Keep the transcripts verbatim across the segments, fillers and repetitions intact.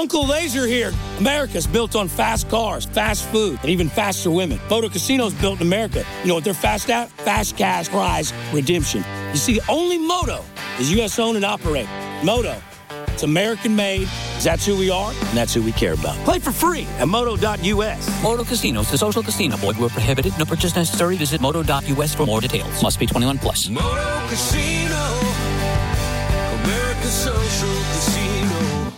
Uncle Laser here. America's built on fast cars, fast food, and even faster women. Moto Casino's built in America. You know what they're fast at? Fast cash prize redemption. You see, only Moto is U S owned and operated. Moto, it's American made. That's who we are, and that's who we care about. Play for free at moto dot u s. Moto Casinos, the social casino. Void where prohibited. No purchase necessary. Visit moto dot u s for more details. Must be twenty-one plus. Moto Casino, America's social casino.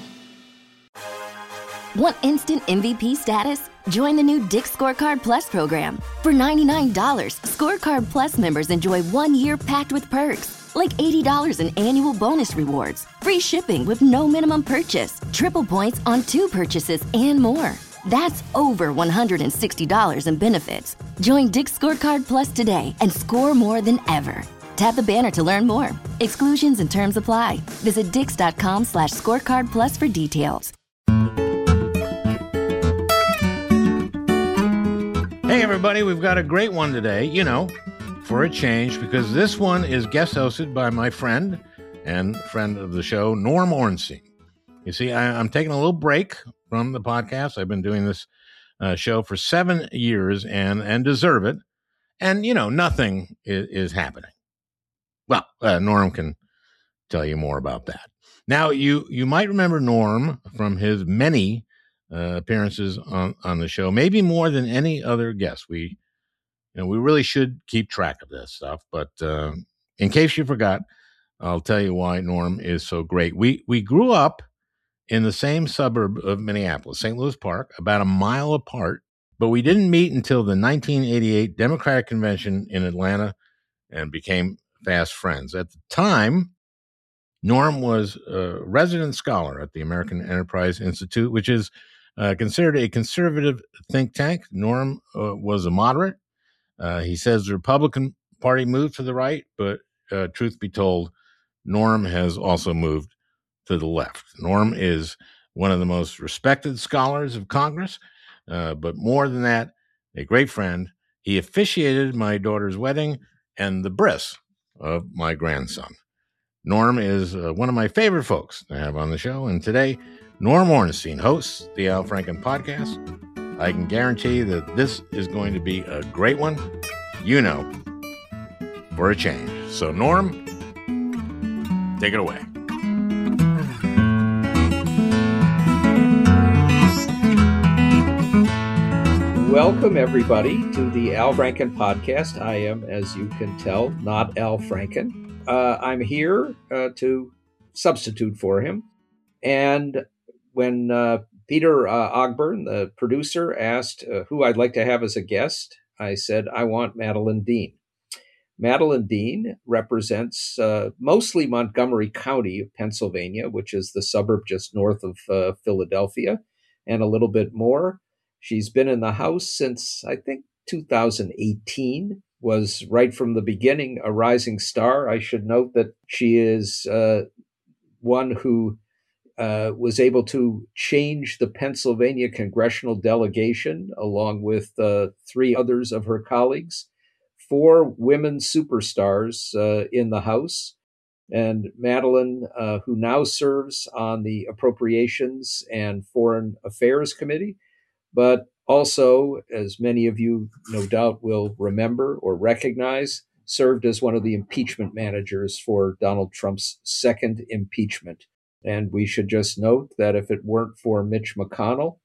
Want instant M V P status? Join the new Dick's Scorecard Plus program. For ninety-nine dollars, Scorecard Plus members enjoy one year packed with perks, like eighty dollars in annual bonus rewards, free shipping with no minimum purchase, triple points on two purchases, and more. That's over one hundred sixty dollars in benefits. Join Dick's Scorecard Plus today and score more than ever. Tap the banner to learn more. Exclusions and terms apply. Visit dix.com slash scorecard plus for details. Hey, everybody, we've got a great one today, you know, for a change, because this one is guest hosted by my friend and friend of the show, Norm Ornstein. You see, I, I'm taking a little break from the podcast. I've been doing this uh, show for seven years and, and deserve it. And, you know, nothing is, is happening. Well, uh, Norm can tell you more about that. Now, you, you might remember Norm from his many Uh, appearances on, on the show, maybe more than any other guest. We, you know, we really should keep track of this stuff. But uh, in case you forgot, I'll tell you why Norm is so great. We we grew up in the same suburb of Minneapolis, Saint Louis Park, about a mile apart. But we didn't meet until the nineteen eighty-eight Democratic Convention in Atlanta, and became fast friends. At the time, Norm was a resident scholar at the American Enterprise Institute, which is Uh, considered a conservative think tank. Norm uh, was a moderate. Uh, he says the Republican Party moved to the right, but uh, truth be told, Norm has also moved to the left. Norm is one of the most respected scholars of Congress, uh, but more than that, a great friend. He officiated my daughter's wedding and the bris of my grandson. Norm is uh, one of my favorite folks to have on the show, and today, Norm Ornstein hosts the Al Franken podcast. I can guarantee that this is going to be a great one, you know, for a change. So, Norm, take it away. Welcome, everybody, to the Al Franken podcast. I am, as you can tell, not Al Franken. Uh, I'm here uh, to substitute for him. And when uh, Peter uh, Ogburn, the producer, asked uh, who I'd like to have as a guest, I said, I want Madeleine Dean. Madeleine Dean represents uh, mostly Montgomery County of Pennsylvania, which is the suburb just north of uh, Philadelphia, and a little bit more. She's been in the House since, I think, two thousand eighteen, was right from the beginning a rising star. I should note that she is uh, one who Uh, was able to change the Pennsylvania congressional delegation, along with uh, three others of her colleagues, four women superstars uh, in the House. And Madeleine, uh, who now serves on the Appropriations and Foreign Affairs Committee, but also, as many of you no doubt will remember or recognize, served as one of the impeachment managers for Donald Trump's second impeachment. And we should just note that if it weren't for Mitch McConnell,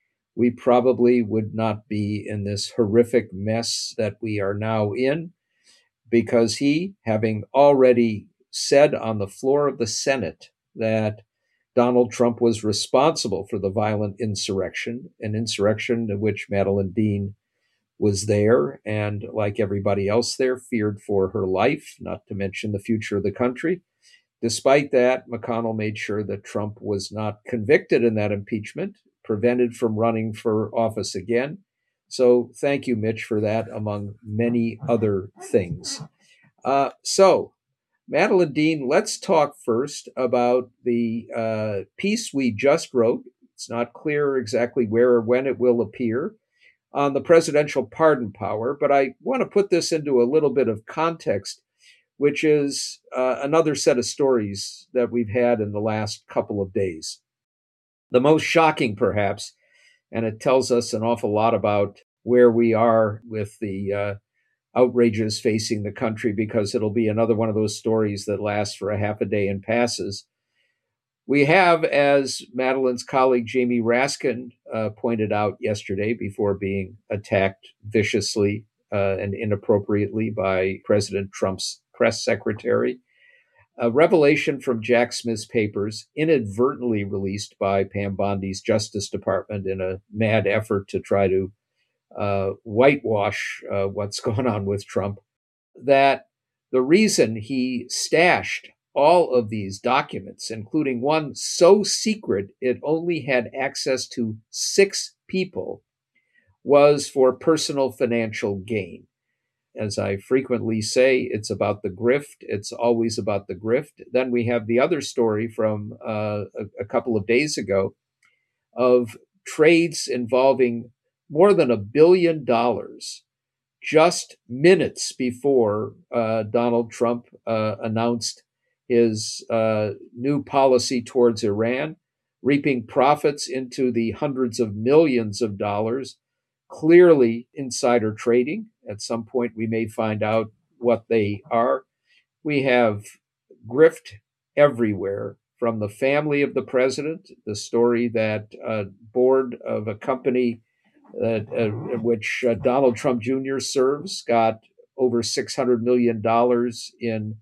we probably would not be in this horrific mess that we are now in, because he, having already said on the floor of the Senate that Donald Trump was responsible for the violent insurrection, an insurrection in which Madeleine Dean was there, and like everybody else there, feared for her life, not to mention the future of the country. Despite that, McConnell made sure that Trump was not convicted in that impeachment, prevented from running for office again. So thank you, Mitch, for that, among many other things. Uh, so, Madeleine Dean, let's talk first about the uh, piece we just wrote. It's not clear exactly where or when it will appear, on the presidential pardon power, but I want to put this into a little bit of context, which is uh, another set of stories that we've had in the last couple of days. The most shocking, perhaps, and it tells us an awful lot about where we are with the uh, outrages facing the country, because it'll be another one of those stories that lasts for a half a day and passes. We have, as Madeleine's colleague Jamie Raskin uh, pointed out yesterday before being attacked viciously uh, and inappropriately by President Trump's press secretary, a revelation from Jack Smith's papers, inadvertently released by Pam Bondi's Justice Department in a mad effort to try to uh, whitewash uh, what's going on with Trump, that the reason he stashed all of these documents, including one so secret it only had access to six people, was for personal financial gain. As I frequently say, it's about the grift. It's always about the grift. Then we have the other story from uh, a, a couple of days ago of trades involving more than a billion dollars just minutes before uh, Donald Trump uh, announced his uh, new policy towards Iran, reaping profits into the hundreds of millions of dollars, clearly insider trading. At some point, we may find out what they are. We have grift everywhere, from the family of the president, the story that a board of a company uh, uh, in which uh, Donald Trump Junior serves got over six hundred million dollars in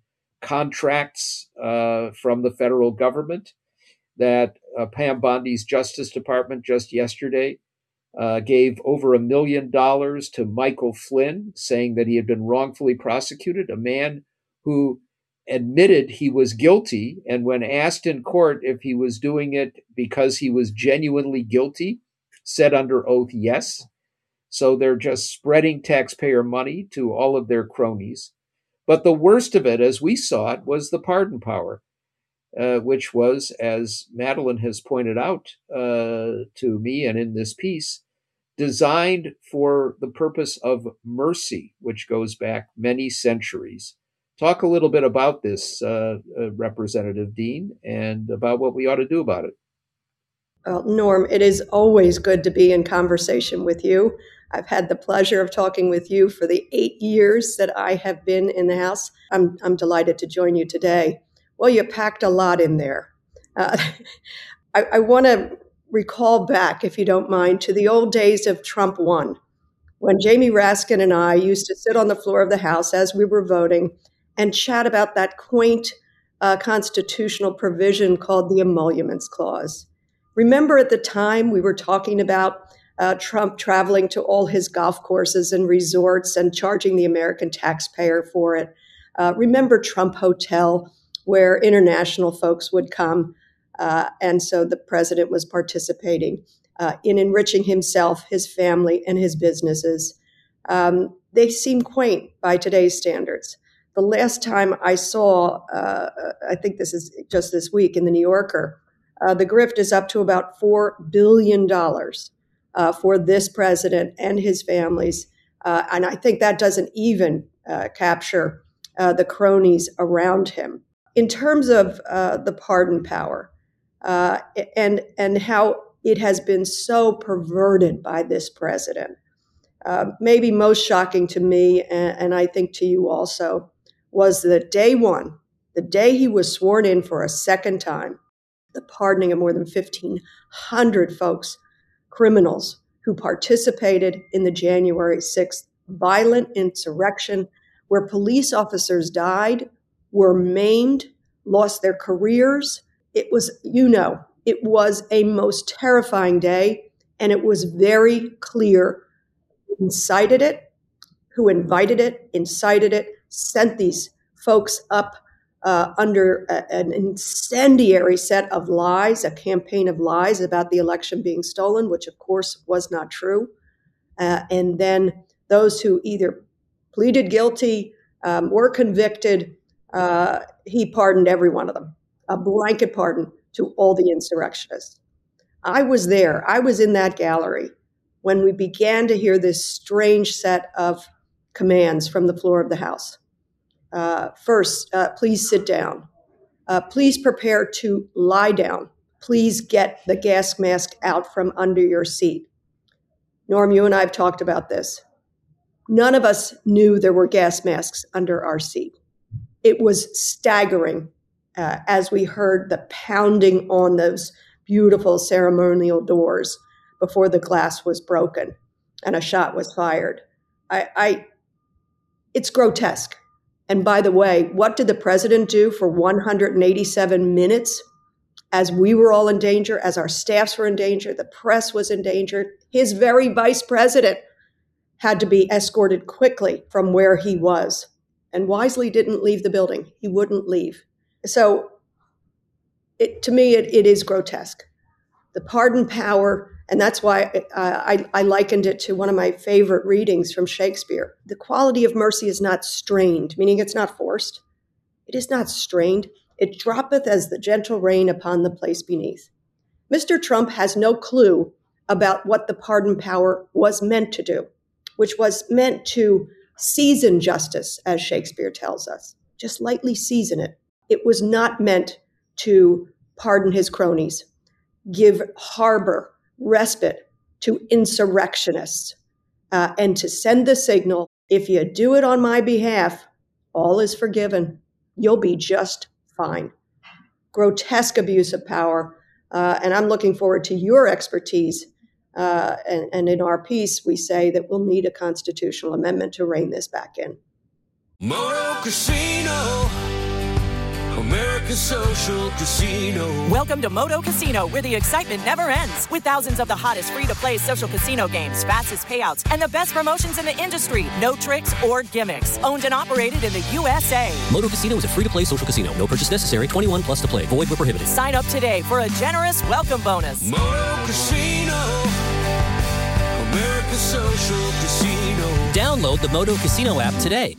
contracts uh, from the federal government, that uh, Pam Bondi's Justice Department just yesterday uh, gave over a million dollars to Michael Flynn, saying that he had been wrongfully prosecuted, a man who admitted he was guilty, and when asked in court if he was doing it because he was genuinely guilty, said under oath yes. So they're just spreading taxpayer money to all of their cronies. But the worst of it, as we saw it, was the pardon power, uh, which was, as Madeleine has pointed out uh, to me and in this piece, designed for the purpose of mercy, which goes back many centuries. Talk a little bit about this, uh, uh, Representative Dean, and about what we ought to do about it. Well, Norm, it is always good to be in conversation with you. I've had the pleasure of talking with you for the eight years that I have been in the House. I'm, I'm delighted to join you today. Well, you packed a lot in there. Uh, I, I want to recall back, if you don't mind, to the old days of Trump one, when Jamie Raskin and I used to sit on the floor of the House as we were voting and chat about that quaint uh, constitutional provision called the Emoluments Clause. Remember, at the time, we were talking about uh, Trump traveling to all his golf courses and resorts and charging the American taxpayer for it. Uh, remember Trump Hotel, where international folks would come. Uh, and so the president was participating uh, in enriching himself, his family, and his businesses. Um, they seem quaint by today's standards. The last time I saw, uh, I think this is just this week in the New Yorker, uh, the grift is up to about four billion dollars uh, for this president and his families. Uh, and I think that doesn't even uh, capture uh, the cronies around him. In terms of uh, the pardon power uh, and, and how it has been so perverted by this president, uh, maybe most shocking to me, and, and I think to you also, was that day one, the day he was sworn in for a second time, the pardoning of more than fifteen hundred folks, criminals who participated in the January sixth violent insurrection where police officers died, were maimed, lost their careers. It was, you know, it was a most terrifying day, and it was very clear who incited it, who invited it, incited it, sent these folks up uh, under a, an incendiary set of lies, a campaign of lies about the election being stolen, which of course was not true. Uh, and then those who either pleaded guilty, um, were convicted, uh, he pardoned every one of them, a blanket pardon to all the insurrectionists. I was there. I was in that gallery when we began to hear this strange set of commands from the floor of the House. Uh, first, uh, please sit down. Uh, please prepare to lie down. please get the gas mask out from under your seat. Norm, you and I have talked about this. None of us knew there were gas masks under our seat. It was staggering uh, as we heard the pounding on those beautiful ceremonial doors before the glass was broken and a shot was fired. I, I, it's grotesque. And by the way, what did the president do for one hundred eighty-seven minutes as we were all in danger, as our staffs were in danger, the press was in danger? His very vice president had to be escorted quickly from where he was, and wisely didn't leave the building. He wouldn't leave. So it, to me, it, it is grotesque. The pardon power, and that's why uh, I, I likened it to one of my favorite readings from Shakespeare. The quality of mercy is not strained, meaning it's not forced. It is not strained. It droppeth as the gentle rain upon the place beneath. Mister Trump has no clue about what the pardon power was meant to do, which was meant to season justice, as Shakespeare tells us, just lightly season it. It was not meant to pardon his cronies, give harbor, respite to insurrectionists, uh, and to send the signal, if you do it on my behalf, all is forgiven. You'll be just fine. Grotesque abuse of power. Uh, and I'm looking forward to your expertise. Uh, and, and in our piece, we say that we'll need a constitutional amendment to rein this back in. Moto Casino, America's social casino. Welcome to Moto Casino, where the excitement never ends. With thousands of the hottest free-to-play social casino games, fastest payouts, and the best promotions in the industry. No tricks or gimmicks. Owned and operated in the U S A. Moto Casino is a free-to-play social casino. No purchase necessary. twenty-one plus to play. Void where prohibited. Sign up today for a generous welcome bonus. Moto Casino, America's social casino. Download the Moto Casino app today.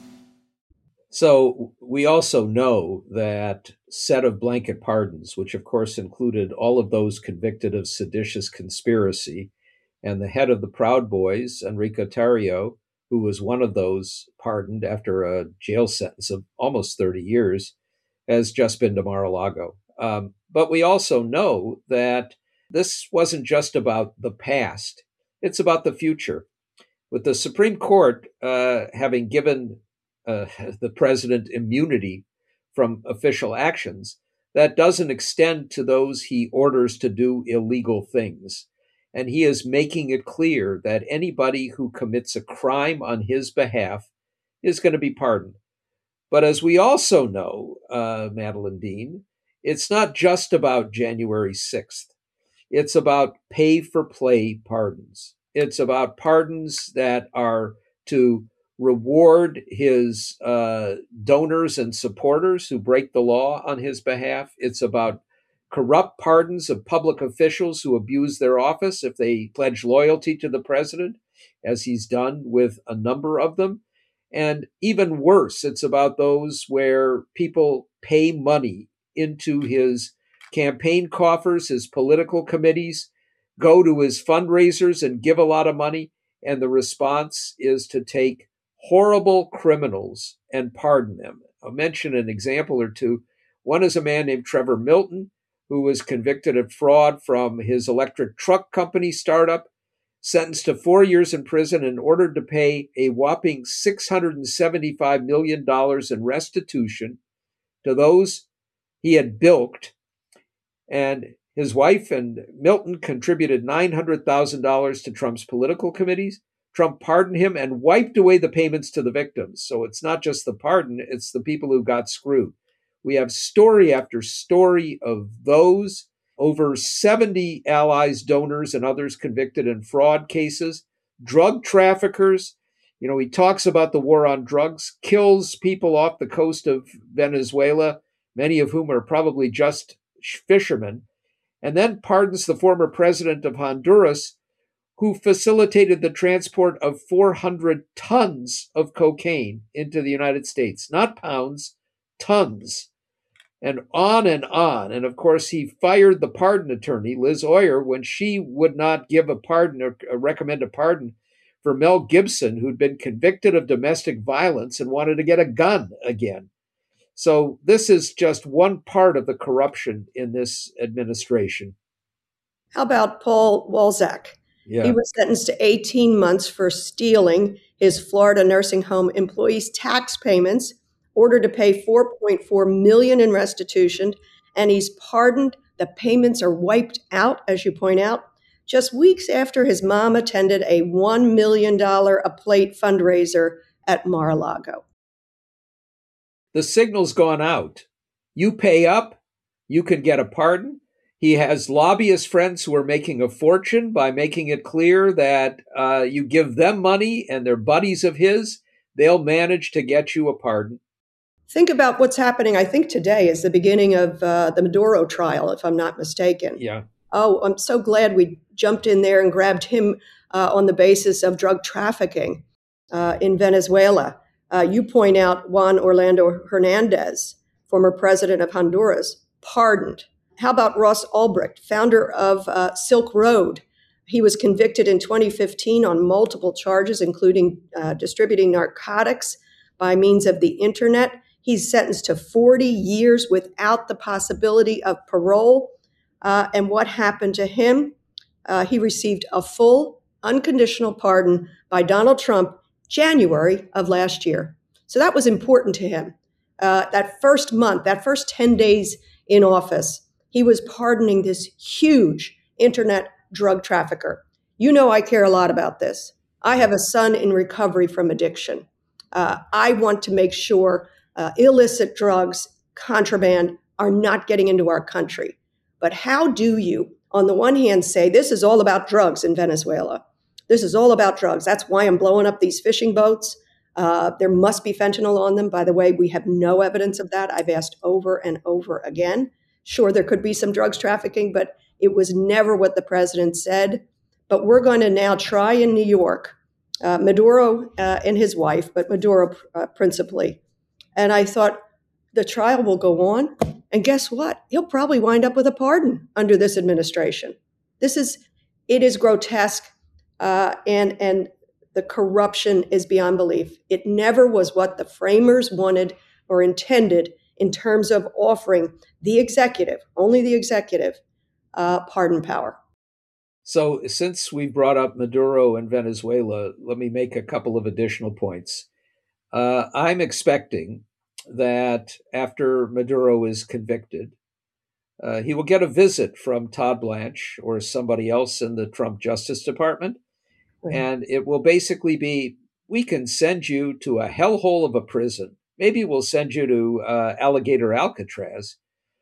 So we also know that set of blanket pardons, which of course included all of those convicted of seditious conspiracy, and the head of the Proud Boys, Enrique Tarrio, who was one of those pardoned after a jail sentence of almost thirty years, has just been to Mar-a-Lago. Um, but we also know that this wasn't just about the past. It's about the future. With the Supreme Court uh, having given uh, the president immunity from official actions, that doesn't extend to those he orders to do illegal things. And he is making it clear that anybody who commits a crime on his behalf is going to be pardoned. But as we also know, uh, Madeleine Dean, it's not just about January sixth. It's about pay-for-play pardons. It's about pardons that are to reward his uh, donors and supporters who break the law on his behalf. It's about corrupt pardons of public officials who abuse their office if they pledge loyalty to the president, as he's done with a number of them. And even worse, it's about those where people pay money into his campaign coffers, his political committees, go to his fundraisers and give a lot of money. And the response is to take horrible criminals and pardon them. I'll mention an example or two. One is a man named Trevor Milton, who was convicted of fraud from his electric truck company startup, sentenced to four years in prison and ordered to pay a whopping six hundred seventy-five million dollars in restitution to those he had bilked. And his wife and Milton contributed nine hundred thousand dollars to Trump's political committees. Trump pardoned him and wiped away the payments to the victims. So it's not just the pardon, it's the people who got screwed. We have story after story of those. Over seventy allies, donors, and others convicted in fraud cases. Drug traffickers. You know, he talks about the war on drugs, kills people off the coast of Venezuela, many of whom are probably just fishermen, and then pardons the former president of Honduras, who facilitated the transport of four hundred tons of cocaine into the United States. Not pounds, tons. And on and on. And of course, he fired the pardon attorney, Liz Oyer, when she would not give a pardon or recommend a pardon for Mel Gibson, who'd been convicted of domestic violence and wanted to get a gun again. So this is just one part of the corruption in this administration. How about Paul Walzak? Yeah. He was sentenced to eighteen months for stealing his Florida nursing home employees' tax payments, ordered to pay four point four million dollars in restitution, and he's pardoned. The payments are wiped out, as you point out, just weeks after his mom attended a one million dollars a plate fundraiser at Mar-a-Lago. The signal's gone out. You pay up, you can get a pardon. He has lobbyist friends who are making a fortune by making it clear that uh, you give them money and they're buddies of his, they'll manage to get you a pardon. Think about what's happening. I think today is the beginning of uh, the Maduro trial, if I'm not mistaken. Yeah. Oh, I'm so glad we jumped in there and grabbed him uh, on the basis of drug trafficking uh, in Venezuela. Uh, you point out Juan Orlando Hernandez, former president of Honduras, pardoned. How about Ross Ulbricht, founder of uh, Silk Road? He was convicted in twenty fifteen on multiple charges, including uh, distributing narcotics by means of the internet. He's sentenced to forty years without the possibility of parole. Uh, and what happened to him? Uh, he received a full, unconditional pardon by Donald Trump January of last year. So that was important to him. Uh, that first month, that first ten days in office, he was pardoning this huge internet drug trafficker. You know I care a lot about this. I have a son in recovery from addiction. Uh, I want to make sure uh, illicit drugs, contraband, are not getting into our country. But how do you, on the one hand, say this is all about drugs in Venezuela? This is all about drugs. That's why I'm blowing up these fishing boats. Uh, there must be fentanyl on them. By the way, we have no evidence of that. I've asked over and over again. Sure, there could be some drugs trafficking, but it was never what the president said. But we're going to now try in New York, uh, Maduro uh, and his wife, but Maduro uh, principally. And I thought the trial will go on. And guess what? He'll probably wind up with a pardon under this administration. This is, it is grotesque. Uh, and, and the corruption is beyond belief. It never was what the framers wanted or intended in terms of offering the executive, only the executive, uh, pardon power. So since we brought up Maduro and Venezuela, let me make a couple of additional points. Uh, I'm expecting that after Maduro is convicted, uh, he will get a visit from Todd Blanche or somebody else in the Trump Justice Department. Right. And it will basically be, we can send you to a hellhole of a prison. Maybe we'll send you to uh, Alligator Alcatraz,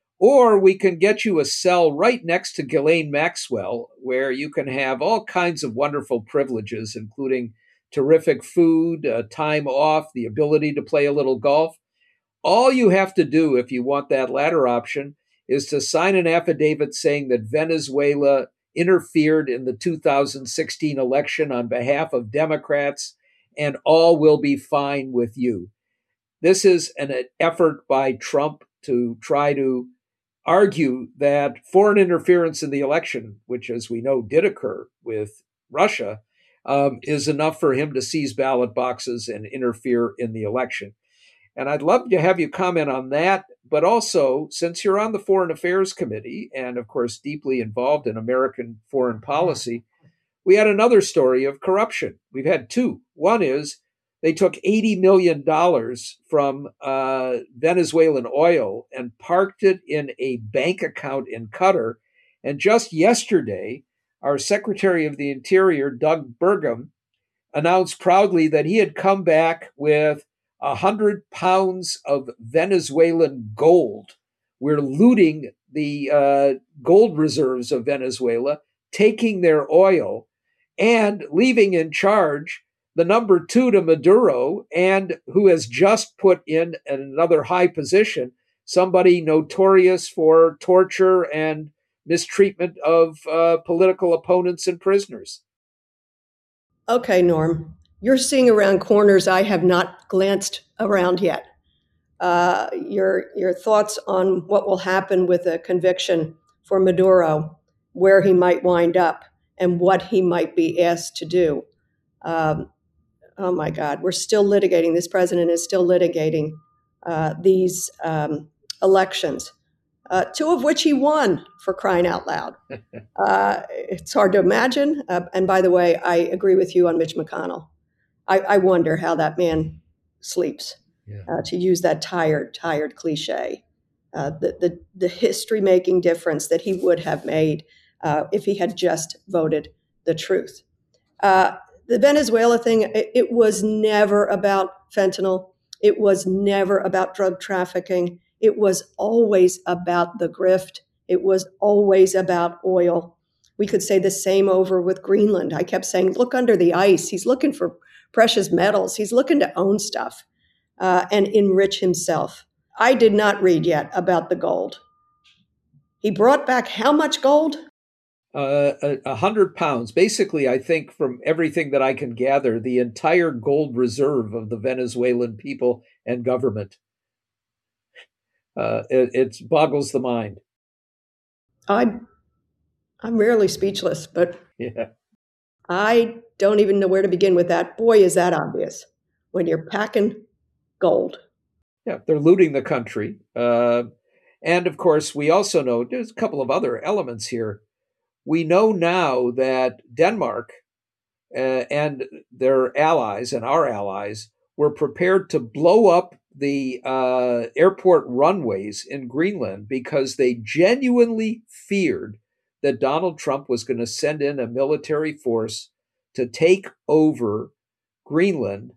or we can get you a cell right next to Ghislaine Maxwell, where you can have all kinds of wonderful privileges, including terrific food, uh, time off, the ability to play a little golf. All you have to do if you want that latter option is to sign an affidavit saying that Venezuela interfered in the two thousand sixteen election on behalf of Democrats, and all will be fine with you. This is an effort by Trump to try to argue that foreign interference in the election, which, as we know, did occur with Russia, um, is enough for him to seize ballot boxes and interfere in the election. And I'd love to have you comment on that. But also, since you're on the Foreign Affairs Committee and, of course, deeply involved in American foreign policy, we had another story of corruption. We've had two. One is they took eighty million dollars from uh, Venezuelan oil and parked it in a bank account in Qatar. And just yesterday, our Secretary of the Interior, Doug Burgum, announced proudly that he had come back with one hundred pounds of Venezuelan gold. We're looting the uh, gold reserves of Venezuela, taking their oil, and leaving in charge the number two to Maduro, and who has just put in another high position, somebody notorious for torture and mistreatment of uh, political opponents and prisoners. Okay, Norm. You're seeing around corners I have not glanced around yet. Uh, your your thoughts on what will happen with a conviction for Maduro, where he might wind up, and what he might be asked to do. Um, oh my God, we're still litigating. This president is still litigating uh, these um, elections, uh, two of which he won, for crying out loud. Uh, it's hard to imagine. Uh, and by the way, I agree with you on Mitch McConnell. I, I wonder how that man sleeps, yeah. uh, to use that tired, tired cliche. Uh, the, the, the history-making difference that he would have made uh, if he had just voted the truth. Uh, the Venezuela thing, it, it was never about fentanyl. It was never about drug trafficking. It was always about the grift. It was always about oil. We could say the same over with Greenland. I kept saying, look under the ice. He's looking for precious metals. He's looking to own stuff uh, and enrich himself. I did not read yet about the gold. He brought back how much gold? Uh, a, a hundred pounds. Basically, I think from everything that I can gather, the entire gold reserve of the Venezuelan people and government. Uh, it, it boggles the mind. I'm, I'm rarely speechless, but yeah. I don't even know where to begin with that. Boy, is that obvious when you're packing gold. Yeah, they're looting the country. Uh, and of course, we also know there's a couple of other elements here. We know now that Denmark uh, and their allies and our allies were prepared to blow up the uh, airport runways in Greenland because they genuinely feared that Donald Trump was going to send in a military force to take over Greenland,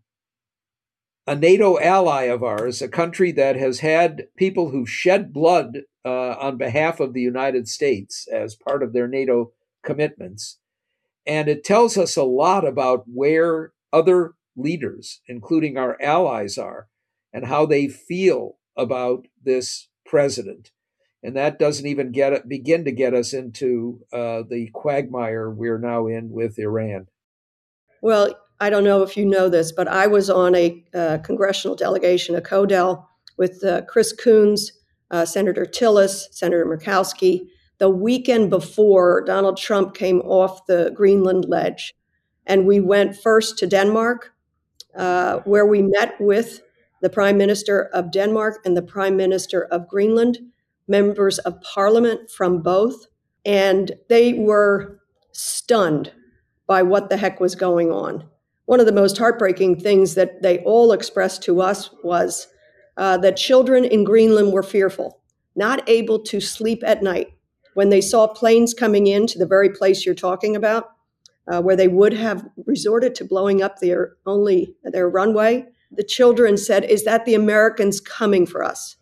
a NATO ally of ours, a country that has had people who shed blood uh, on behalf of the United States as part of their NATO commitments. And it tells us a lot about where other leaders, including our allies, are and how they feel about this president. And that doesn't even get it, begin to get us into uh, the quagmire we're now in with Iran. Well, I don't know if you know this, but I was on a uh, congressional delegation, a CODEL, with uh, Chris Coons, uh, Senator Tillis, Senator Murkowski, the weekend before Donald Trump came off the Greenland ledge. And we went first to Denmark, uh, where we met with the Prime Minister of Denmark and the Prime Minister of Greenland, members of parliament from both, and they were stunned by what the heck was going on. One of the most heartbreaking things that they all expressed to us was uh, that children in Greenland were fearful, not able to sleep at night when they saw planes coming in to the very place you're talking about, uh, where they would have resorted to blowing up their only their runway. The children said, "Is that the Americans coming for us?"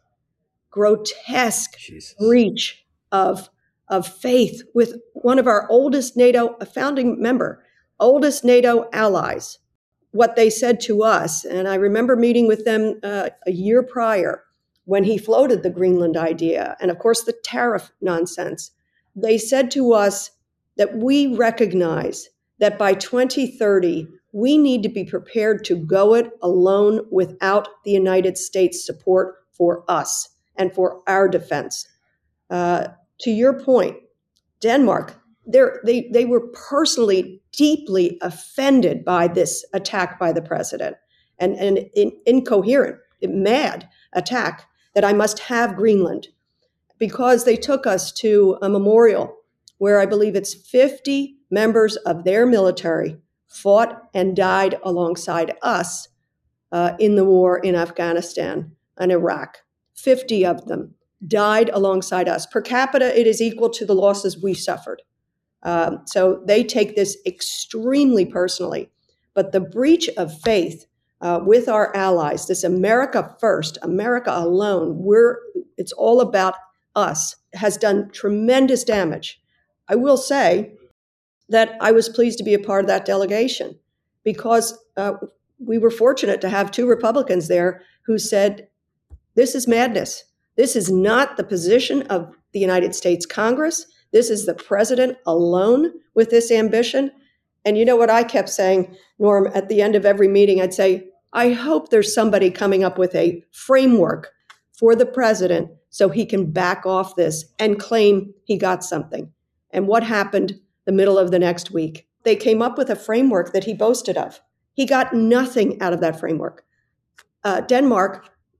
Grotesque Jesus. breach of of faith with one of our oldest NATO, a founding member, oldest NATO allies. What they said to us, and I remember meeting with them uh, a year prior when he floated the Greenland idea, and of course the tariff nonsense. They said to us that we recognize that by twenty thirty, we need to be prepared to go it alone without the United States support for us and for our defense. Uh, to your point, Denmark, they they were personally deeply offended by this attack by the president, and an in, incoherent, mad attack that I must have Greenland, because they took us to a memorial where I believe it's fifty members of their military fought and died alongside us uh, in the war in Afghanistan and Iraq. fifty of them died alongside us. Per capita, it is equal to the losses we suffered. Um, so they take this extremely personally. But the breach of faith uh, with our allies, this America first, America alone, we're it's all about us, has done tremendous damage. I will say that I was pleased to be a part of that delegation because uh, we were fortunate to have two Republicans there who said, this is madness. This is not the position of the United States Congress. This is the president alone with this ambition. And you know what I kept saying, Norm, at the end of every meeting, I'd say, I hope there's somebody coming up with a framework for the president so he can back off this and claim he got something. And what happened the middle of the next week? They came up with a framework that he boasted of. He got nothing out of that framework. Uh, Denmark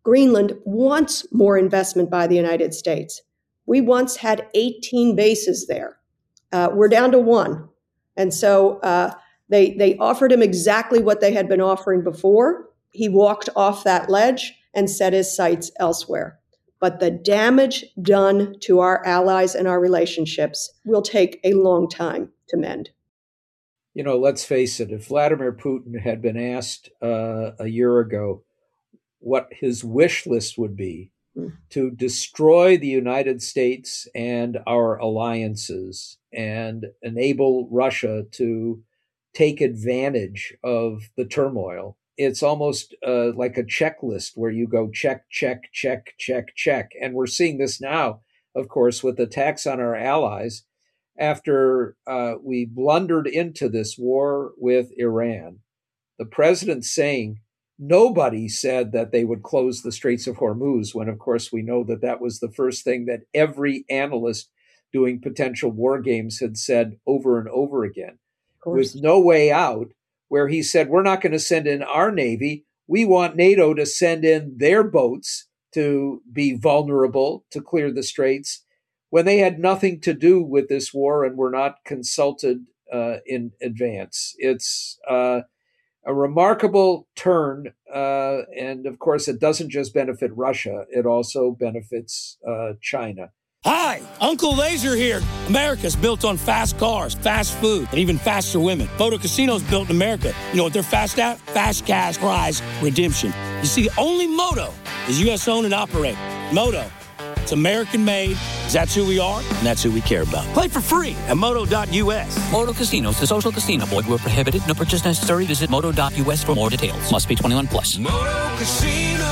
Greenland wants more investment by the United States. We once had eighteen bases there. Uh, we're down to one. And so uh, they, they offered him exactly what they had been offering before. He walked off that ledge and set his sights elsewhere. But the damage done to our allies and our relationships will take a long time to mend. You know, let's face it, if Vladimir Putin had been asked uh, a year ago what his wish list would be mm. to destroy the United States and our alliances and enable Russia to take advantage of the turmoil, it's almost uh, like a checklist where you go check, check, check, check, check. And we're seeing this now, of course, with attacks on our allies after uh, we blundered into this war with Iran. The president saying nobody said that they would close the Straits of Hormuz, when, of course, we know that that was the first thing that every analyst doing potential war games had said over and over again, with no way out, where he said, we're not going to send in our Navy. We want NATO to send in their boats to be vulnerable, to clear the straits, when they had nothing to do with this war and were not consulted uh, in advance. It's uh, a remarkable turn. Uh, and of course, it doesn't just benefit Russia. It also benefits uh, China. Hi, Uncle Laser here. America's built on fast cars, fast food, and even faster women. Photo Casino's built in America. You know what they're fast at? Fast cash prize redemption. You see, the only Moto is U S owned and operated. Moto, it's American made. That's who we are, and that's who we care about. Play for free at moto dot U S. Moto Casinos, the social casino. Void where prohibited. No purchase necessary. Visit moto dot U S for more details. Must be twenty-one plus. Moto Casino,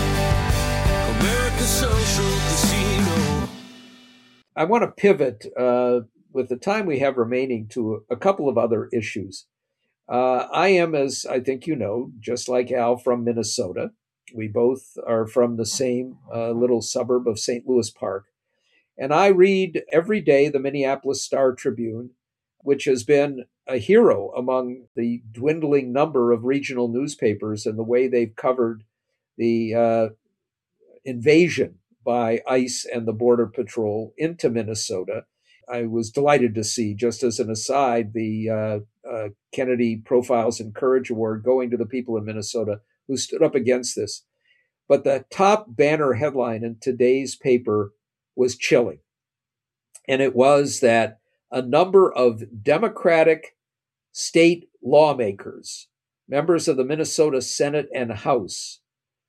America's social casino. I want to pivot uh, with the time we have remaining to a couple of other issues. Uh, I am, as I think you know, just like Al, from Minnesota. We both are from the same uh, little suburb of Saint Louis Park. And I read every day the Minneapolis Star-Tribune, which has been a hero among the dwindling number of regional newspapers and the way they've covered the uh, invasion by ICE and the Border Patrol into Minnesota. I was delighted to see, just as an aside, the uh, uh, Kennedy Profiles in Courage Award going to the people in Minnesota who stood up against this. But the top banner headline in today's paper was chilling. And it was that a number of Democratic state lawmakers, members of the Minnesota Senate and House,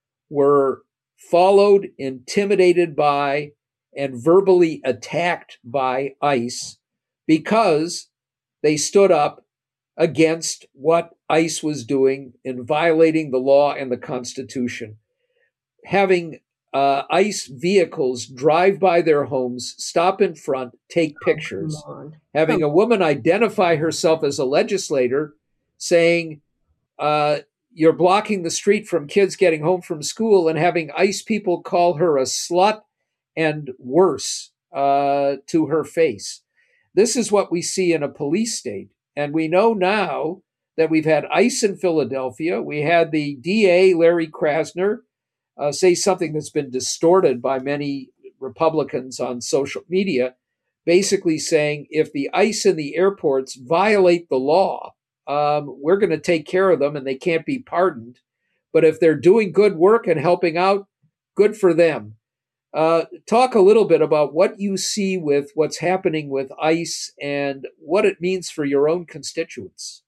were followed, intimidated by, and verbally attacked by ICE because they stood up against what ICE was doing in violating the law and the Constitution. Having uh, ICE vehicles drive by their homes, stop in front, take pictures. Oh, having a woman identify herself as a legislator saying, uh, you're blocking the street from kids getting home from school, and having ICE people call her a slut and worse uh, to her face. This is what we see in a police state. And we know now that we've had ICE in Philadelphia. We had the D A, Larry Krasner, uh, say something that's been distorted by many Republicans on social media, basically saying if the ICE in the airports violate the law, Um, we're going to take care of them and they can't be pardoned. But if they're doing good work and helping out, good for them. Uh, talk a little bit about what you see with what's happening with ICE and what it means for your own constituents.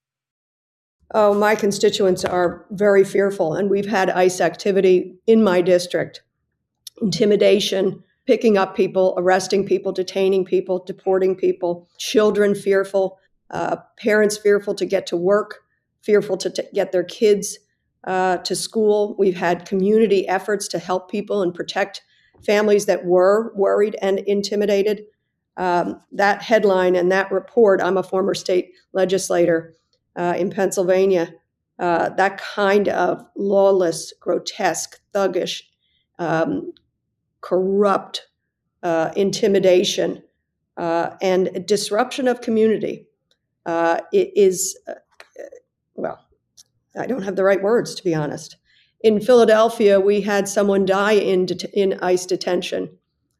Oh, my constituents are very fearful, and we've had ICE activity in my district. Intimidation, picking up people, arresting people, detaining people, deporting people, children fearful. Uh, parents fearful to get to work, fearful to t- get their kids uh, to school. We've had community efforts to help people and protect families that were worried and intimidated. Um, that headline and that report, I'm a former state legislator uh, in Pennsylvania, uh, that kind of lawless, grotesque, thuggish, um, corrupt uh, intimidation uh, and disruption of community. Uh, it is, uh, well, I don't have the right words, to be honest. In Philadelphia, we had someone die in det- in ICE detention.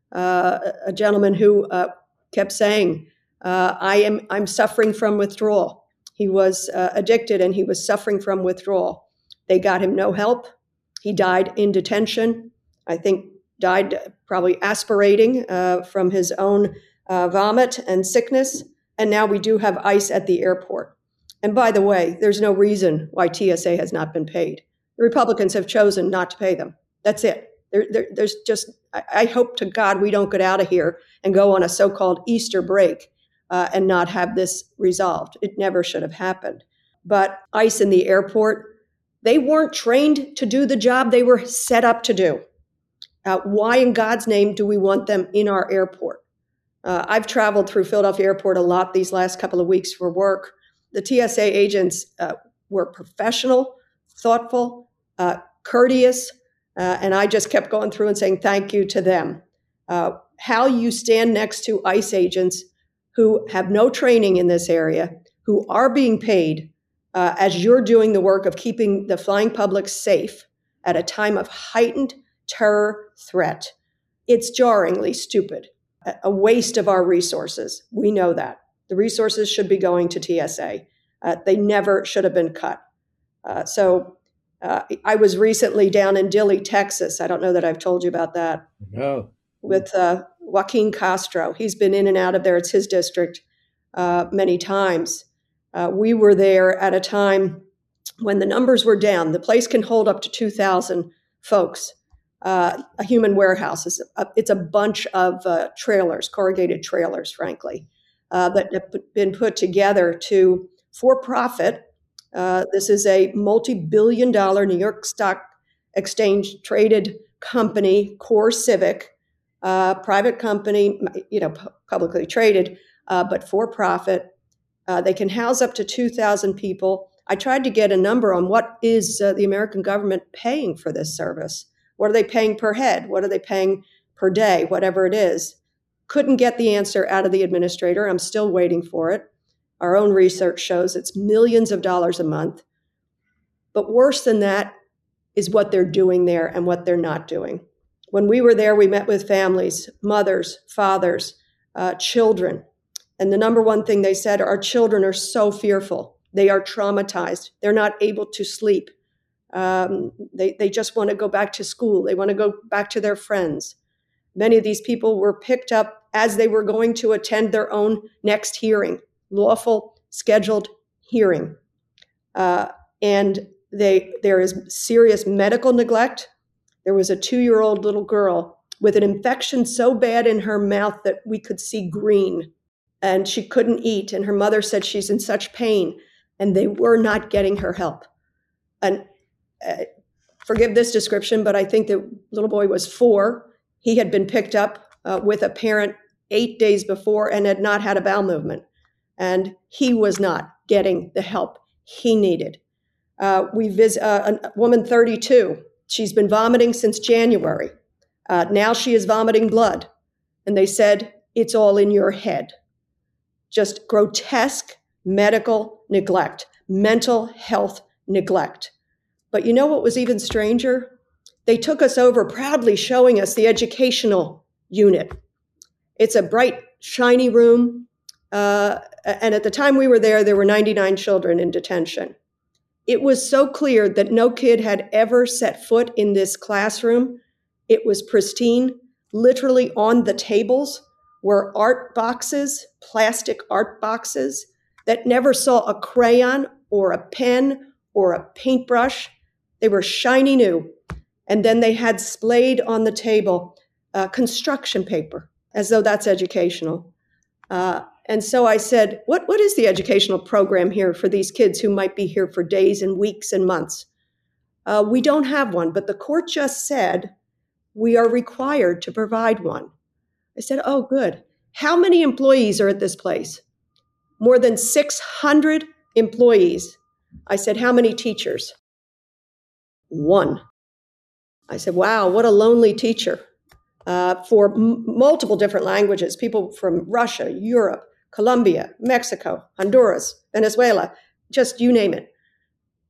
Uh, a gentleman who uh, kept saying, uh, "I am I'm suffering from withdrawal." He was uh, addicted and he was suffering from withdrawal. They got him no help. He died in detention. I think died probably aspirating uh, from his own uh, vomit and sickness. And now we do have ICE at the airport. And by the way, there's no reason why T S A has not been paid. The Republicans have chosen not to pay them. That's it. There, there, there's just, I, I hope to God we don't get out of here and go on a so-called Easter break uh, and not have this resolved. It never should have happened. But ICE in the airport, they weren't trained to do the job they were set up to do. Uh, why in God's name do we want them in our airport? Uh, I've traveled through Philadelphia Airport a lot these last couple of weeks for work. The T S A agents uh, were professional, thoughtful, uh, courteous, uh, and I just kept going through and saying thank you to them. Uh, how you stand next to ICE agents who have no training in this area, who are being paid uh, as you're doing the work of keeping the flying public safe at a time of heightened terror threat. It's jarringly stupid, a waste of our resources. We know that. The resources should be going to T S A. Uh, they never should have been cut. Uh, so uh, I was recently down in Dilley, Texas. I don't know that I've told you about that. No. With uh, Joaquin Castro. He's been in and out of there. It's his district uh, many times. Uh, we were there at a time when the numbers were down. The place can hold up to two thousand folks. Uh, a human warehouse is a, it's a bunch of uh, trailers, corrugated trailers, frankly, uh, that have been put together to for profit. Uh, this is a multi-billion dollar New York Stock Exchange traded company, Core Civic, uh, private company, you know, pu- publicly traded, uh, but for profit. Uh, they can house up to two thousand people. I tried to get a number on what is uh, the American government paying for this service. What are they paying per head? What are they paying per day? Whatever it is. Couldn't get the answer out of the administrator. I'm still waiting for it. Our own research shows it's millions of dollars a month. But worse than that is what they're doing there and what they're not doing. When we were there, we met with families, mothers, fathers, uh, children. And the number one thing they said, our children are so fearful. They are traumatized. They're not able to sleep. Um, they, they just want to go back to school. They want to go back to their friends. Many of these people were picked up as they were going to attend their own next hearing, lawful scheduled hearing. Uh, and they there is serious medical neglect. There was a two-year-old little girl with an infection so bad in her mouth that we could see green, and she couldn't eat. And her mother said she's in such pain, and they were not getting her help. And uh, forgive this description, but I think the little boy was four. He had been picked up uh, with a parent eight days before and had not had a bowel movement. And he was not getting the help he needed. Uh, we visit uh, a woman, thirty-two. She's been vomiting since January. Uh, now she is vomiting blood. And they said, it's all in your head. Just grotesque medical neglect, mental health neglect. But you know what was even stranger? They took us over proudly showing us the educational unit. It's a bright, shiny room. Uh, and at the time we were there, there were ninety-nine children in detention. It was so clear that no kid had ever set foot in this classroom. It was pristine. Literally on the tables were art boxes, plastic art boxes that never saw a crayon or a pen or a paintbrush. They were shiny new. And then they had splayed on the table uh, construction paper, as though that's educational. Uh, and so I said, what, what is the educational program here for these kids who might be here for days and weeks and months? Uh, we don't have one, but the court just said we are required to provide one. I said, oh, good. How many employees are at this place? More than six hundred employees. I said, how many teachers? One. I said, wow, what a lonely teacher. Uh, for m- multiple different languages, people from Russia, Europe, Colombia, Mexico, Honduras, Venezuela, just you name it.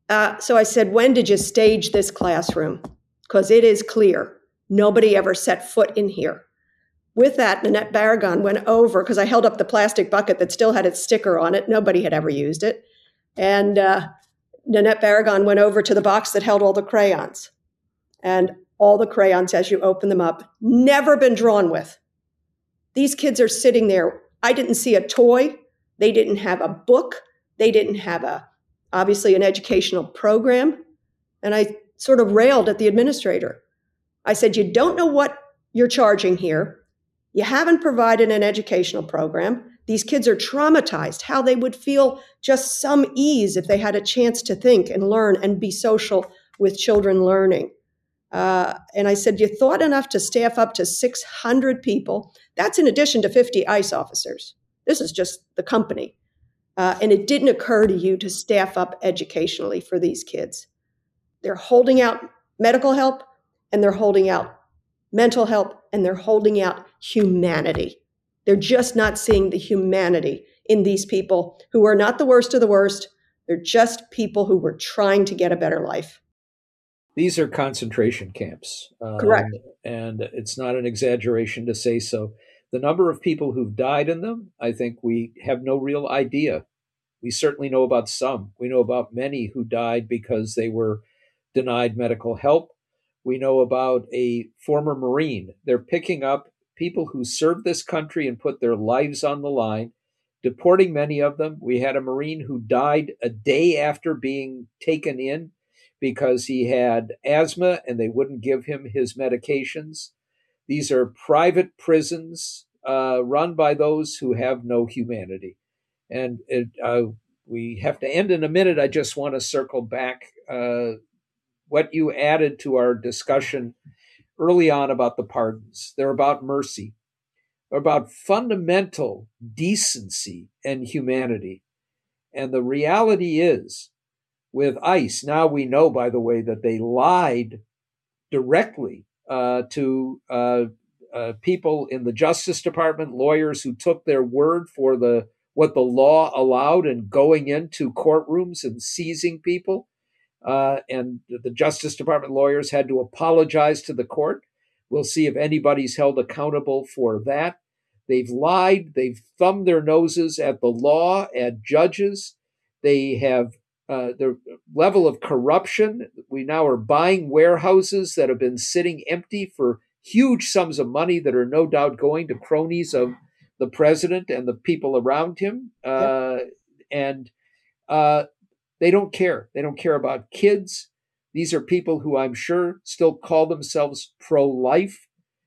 Uh, so I said, when did you stage this classroom? Because it is clear. Nobody ever set foot in here. With that, Nanette Barragan went over, because I held up the plastic bucket that still had its sticker on it. Nobody had ever used it. And uh, Nanette Barragan went over to the box that held all the crayons. And all the crayons, as you open them up, never been drawn with. These kids are sitting there. I didn't see a toy. They didn't have a book. They didn't have a, obviously, an educational program. And I sort of railed at the administrator. I said, you don't know what you're charging here. You haven't provided an educational program. These kids are traumatized, how they would feel just some ease if they had a chance to think and learn and be social with children learning. Uh, and I said, you thought enough to staff up to six hundred people. That's in addition to fifty ICE officers. This is just the company. Uh, and it didn't occur to you to staff up educationally for these kids. They're holding out medical help, and they're holding out mental help, and they're holding out humanity. They're just not seeing the humanity in these people who are not the worst of the worst. They're just people who were trying to get a better life. These are concentration camps. Um, Correct. And it's not an exaggeration to say so. The number of people who've died in them, I think we have no real idea. We certainly know about some. We know about many who died because they were denied medical help. We know about a former Marine. They're picking up people who served this country and put their lives on the line, deporting many of them. We had a Marine who died a day after being taken in because he had asthma and they wouldn't give him his medications. These are private prisons uh, run by those who have no humanity. And it, uh, we have to end in a minute. I just want to circle back uh, what you added to our discussion early on about the pardons. They're about mercy. They're about fundamental decency and humanity. And the reality is, with ICE, now we know, by the way, that they lied directly uh, to uh, uh, people in the Justice Department, lawyers who took their word for the what the law allowed and going into courtrooms and seizing people. Uh, and the Justice Department lawyers had to apologize to the court. We'll see if anybody's held accountable for that. They've lied. They've thumbed their noses at the law, at judges. They have uh, the level of corruption. We now are buying warehouses that have been sitting empty for huge sums of money that are no doubt going to cronies of the president and the people around him. Uh, yep. And uh, they don't care. They don't care about kids. These are people who I'm sure still call themselves pro-life,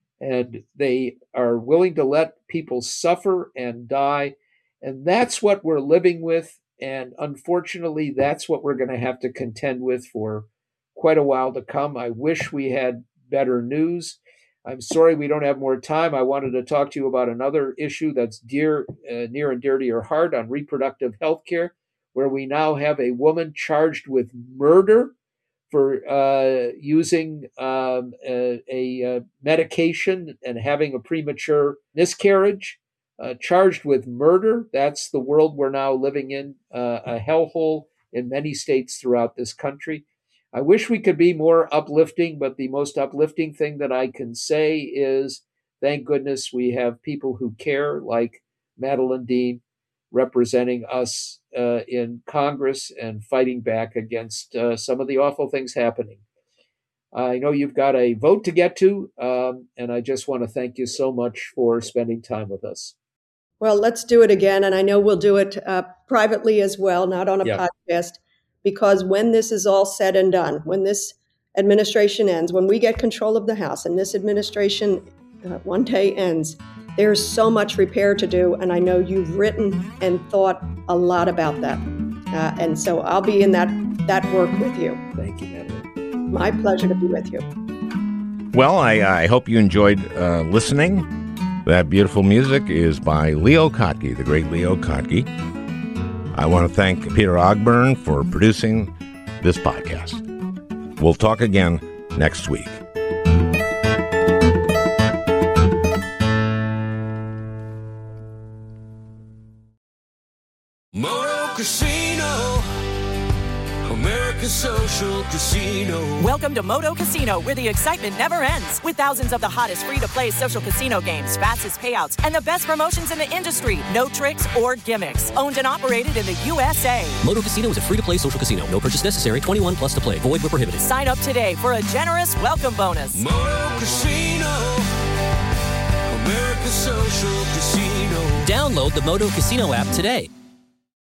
and they are willing to let people suffer and die. And that's what we're living with. And unfortunately, that's what we're going to have to contend with for quite a while to come. I wish we had better news. I'm sorry we don't have more time. I wanted to talk to you about another issue that's dear, uh, near and dear to your heart on reproductive health care, where we now have a woman charged with murder for uh, using um, a, a, a medication and having a premature miscarriage, uh, charged with murder. That's the world we're now living in, uh, a hellhole in many states throughout this country. I wish we could be more uplifting, but the most uplifting thing that I can say is, thank goodness we have people who care, like Madeleine Dean, representing us uh, in Congress and fighting back against uh, some of the awful things happening. I know you've got a vote to get to, um, and I just want to thank you so much for spending time with us. Well, let's do it again, and I know we'll do it uh, privately as well, not on a yeah. podcast, because when this is all said and done, when this administration ends, when we get control of the House and this administration uh, one day ends, there's so much repair to do, and I know you've written and thought a lot about that. Uh, and so I'll be in that that work with you. Thank you, Madeleine. My pleasure to be with you. Well, I, I hope you enjoyed uh, listening. That beautiful music is by Leo Kottke, the great Leo Kottke. I want to thank Peter Ogburn for producing this podcast. We'll talk again next week. Moto Casino, America's Social Casino. Welcome to Moto Casino, where the excitement never ends. With thousands of the hottest free-to-play social casino games, fastest payouts, and the best promotions in the industry. No tricks or gimmicks. Owned and operated in the U S A. Moto Casino is a free-to-play social casino. No purchase necessary. twenty-one plus to play. Void where prohibited. Sign up today for a generous welcome bonus. Moto Casino. America's Social Casino. Download the Moto Casino app today.